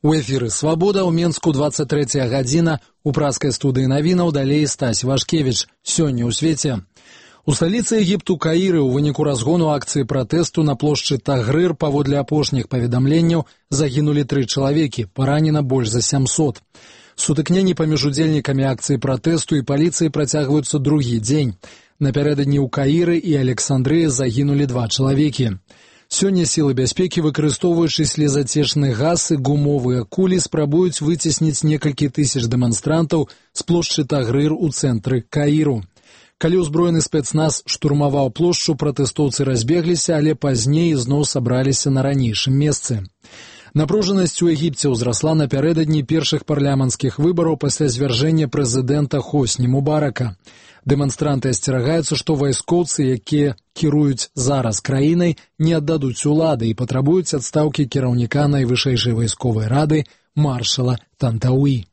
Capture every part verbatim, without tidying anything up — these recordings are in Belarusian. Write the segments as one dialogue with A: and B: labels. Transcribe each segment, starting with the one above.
A: У эфіры «Свабода» ў Менску двадцать трэцяя гадзіна, у праскай студыі навінаў далей Стась Вашкевіч. Сёння ў свеце. У сталіцы Егіпту Каіры ў выніку разгону акцыі пратэсту на плошчы Тагрыр паводле апошніх паведамленняў загінулі тры чалавекі, паранена больш за сямсот. Сутыкненні паміж удзельнікамі акцыі пратэсту і паліцыі працягваюцца другі дзень. Напярэдадні ў Каіры і Александрыі загінулі два чалавекі. Сёння сілы бяспекі, выкарыстоўваючы слезацечны газ і гумовыя кулі, спрабуюць выцесніць некалькі тысяч дэманстрантаў з плошчы Тагрыр у цэнтры Каіру. Калі ўзброены спецназ штурмаваў плошчу, пратэстоўцы разбегліся, але пазней зноў сабраліся на ранейшым месцы. Напружанасць у Егіпце ўзрасла напярэдадні першых парламенцкіх выбараў пасля звяржэння прэзідэнта Хосні Мубарака. Дэманстранты асцерагаюцца, што вайскоўцы, якія кіруюць зараз краінай, не аддадуць улады і патрабуюць адстаўкі кіраўніка найвышэйшай вайсковай рады маршала Тантауі.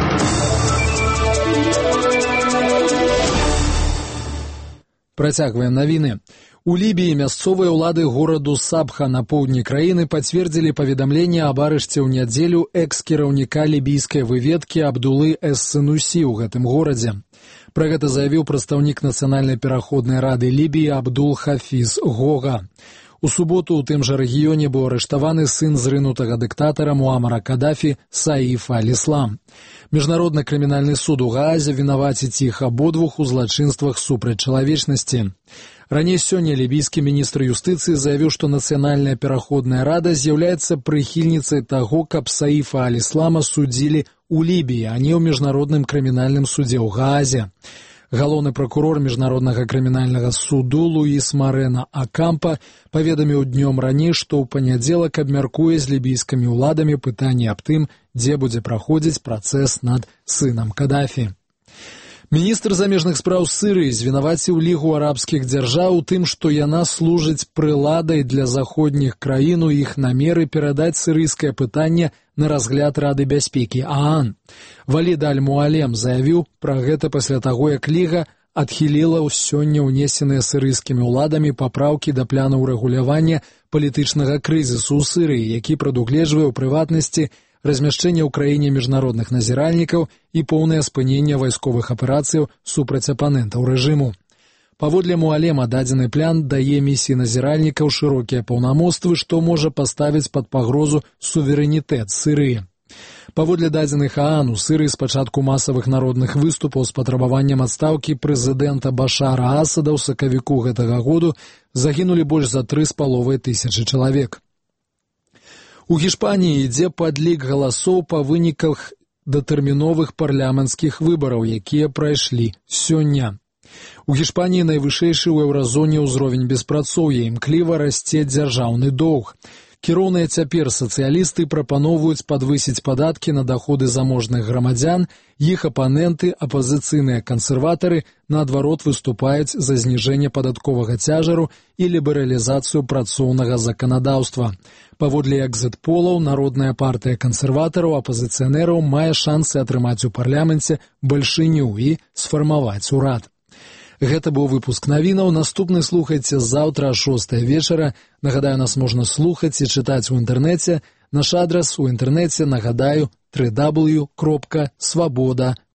A: Працягваем навіны. У Лібіі мясцовыя ўлады гораду Сабха на поўдні краіны пацвердзілі паведамленне аб арышце ў нядзелю экс-кіраўніка лібійскай выведкі Абдулы эс-Сынусі ў гэтым горадзе. Пра гэта заявіў прадстаўнік Нацыянальнай пераходнай рады Лібіі Абдул-Хафіз Гога. У суботу ў тым жа рэгіёне быў арыштаваны сын зрынутага дыктатара Муамара Кадафі Саіф аль-Іслам. Міжнародны крымінальны суд у Гаазе вінаваціць іх абодвух у злачынствах супраць чалавечнасці. Раней сёння лібійскі міністр юстыцыі заявіў, што Нацыянальная пераходная рада з'яўляецца прыхільніцай таго, каб Саіфа аль-Іслама судзілі ў Лібіі, а не ў міжнародным крымінальным судзе ў Гаазе. Галоўны пракурор міжнароднага крымінальнага суду Луіс Марена Акампа паведаміў днём раней, што ў панядзелак абмяркуе з лібійскімі ўладамі пытанне аб тым, дзе будзе праходзіць працэс над сынам Кадафі. Міністр замежных спраў Сірыі звінаваціў Лігу арабскіх дзяржаў у тым, што яна служыць прыладай для заходніх краін у іх намеры перадаць сірыйскае пытанне на разгляд Рады бяспекі ААН. Валід аль-Муалем заявіў пра гэта пасля таго, як Ліга адхіліла сёння ўнесеныя сірыйскімі ўладамі папраўкі да плану рэгулявання палітычнага крызісу ў Сірыі, які прадугледжвае ў прыватнасці размяшчэнне ў краіне міжнародных назіральнікаў і поўнае спыненне вайсковых аперацыяў супраць апанентаў рэжыму. Паводле Муалема дадзены план дае місіі назіральнікаў шырокія паўнамоцтвы, што можа паставіць пад пагрозу суверэнітэт Сірыі. Паводле дадзеных ААН у Сірыі з пачатку масавых народных выступаў з патрабаваннем адстаўкі прэзідэнта Башара Асада ў сакавіку гэтага году загінулі больш за тры з паловай тысячы чалавек. У Гішпаніі ідзе падлік галасоў па выніках датэрміновых парламенцкіх выбараў, якія прайшлі сёння. У Гішпаніі найвышэйшы ў еўразоне ўзровень беспрацоўя, імкліва расце дзяржаўны доўг. Кіроўныя цяпер сацыялісты прапаноўваюць падвысіць падаткі на даходы заможных грамадзян, іх апаненты, апазіцыйныя кансерватары, наадварот выступаюць за зніжэнне падатковага цяжару і лібералізацыю працоўнага заканадаўства. Паводле экзіт-полаў, Народная партыя кансерватараў, апазіцыянераў мае шансы атрымаць у парламенце бальшыню і сфармаваць урад. Гэта быў выпуск навінаў. Наступны слухайце заўтра а шостай вечара. Нагадаю, нас можна слухаць і чытаць у інтэрнэце. Наш адрас у інтэрнэце, нагадаю, дабл ю дабл ю дабл ю кропка свабода